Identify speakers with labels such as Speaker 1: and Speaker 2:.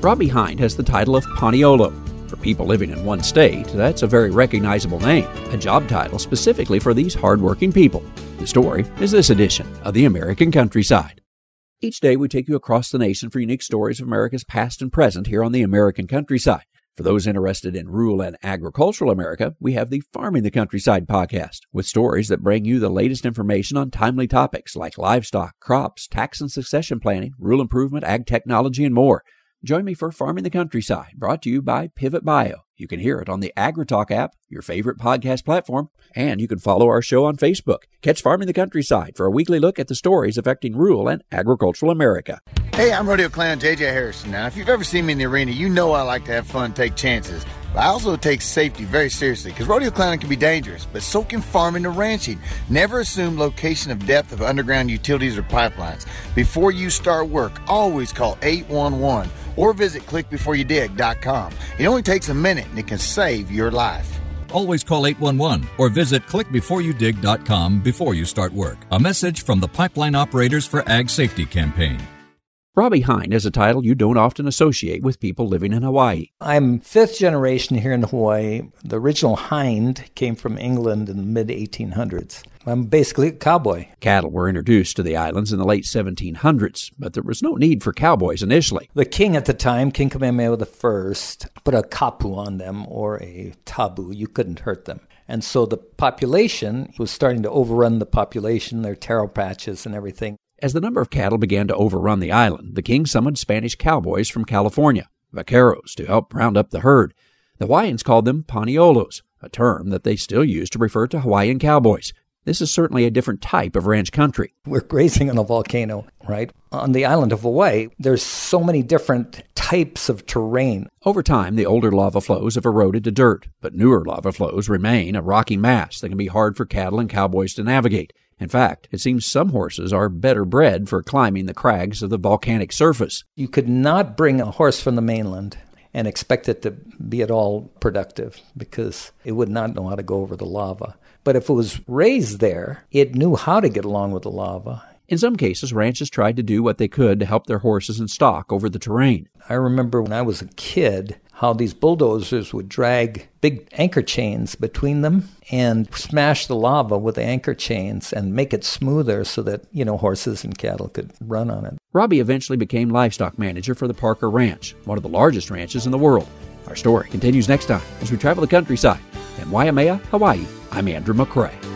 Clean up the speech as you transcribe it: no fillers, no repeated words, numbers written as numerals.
Speaker 1: Robbie Hind has the title of Paniolo. For people living in one state, that's a very recognizable name, a job title specifically for these hard-working people. The story is this edition of The American Countryside. Each day we take you across the nation for unique stories of America's past and present here on The American Countryside. For those interested in rural and agricultural America, we have the Farming the Countryside podcast, with stories that bring you the latest information on timely topics like livestock, crops, tax and succession planning, rural improvement, ag technology, and more. Join me for Farming the Countryside, brought to you by Pivot Bio. You can hear it on the AgriTalk app, your favorite podcast platform, and you can follow our show on Facebook. Catch Farming the Countryside for a weekly look at the stories affecting rural and agricultural America.
Speaker 2: Hey, I'm Rodeo Clown J.J. Harrison. Now, if you've ever seen me in the arena, you know I like to have fun and take chances. But I also take safety very seriously, because rodeo clowning can be dangerous, but so can farming and ranching. Never assume location of depth of underground utilities or pipelines. Before you start work, always call 811 or visit clickbeforeyoudig.com. It only takes a minute and it can save your life.
Speaker 3: Always call 811 or visit clickbeforeyoudig.com before you start work. A message from the Pipeline Operators for Ag Safety campaign.
Speaker 1: Robbie Hind has a title you don't often associate with people living in Hawaii.
Speaker 4: I'm fifth generation here in Hawaii. The original Hind came from England in the mid-1800s. I'm basically a cowboy.
Speaker 1: Cattle were introduced to the islands in the late 1700s, but there was no need for cowboys initially.
Speaker 4: The king at the time, King Kamehameha I, put a kapu on them, or a tabu. You couldn't hurt them. And so the population was starting to overrun the population, their taro patches and everything.
Speaker 1: As the number of cattle began to overrun the island, the king summoned Spanish cowboys from California, vaqueros, to help round up the herd. The Hawaiians called them paniolos, a term that they still use to refer to Hawaiian cowboys. This is certainly a different type of ranch country.
Speaker 4: We're grazing on a volcano, right? On the island of Hawaii, there's so many different types of terrain.
Speaker 1: Over time, the older lava flows have eroded to dirt, but newer lava flows remain a rocky mass that can be hard for cattle and cowboys to navigate. In fact, it seems some horses are better bred for climbing the crags of the volcanic surface.
Speaker 4: You could not bring a horse from the mainland and expect it to be at all productive, because it would not know how to go over the lava. But if it was raised there, it knew how to get along with the lava.
Speaker 1: In some cases, ranches tried to do what they could to help their horses and stock over the terrain.
Speaker 4: I remember when I was a kid how these bulldozers would drag big anchor chains between them and smash the lava with the anchor chains and make it smoother so that, horses and cattle could run on it.
Speaker 1: Robbie eventually became livestock manager for the Parker Ranch, one of the largest ranches in the world. Our story continues next time as we travel the countryside. In Waimea, Hawaii, I'm Andrew McCrae.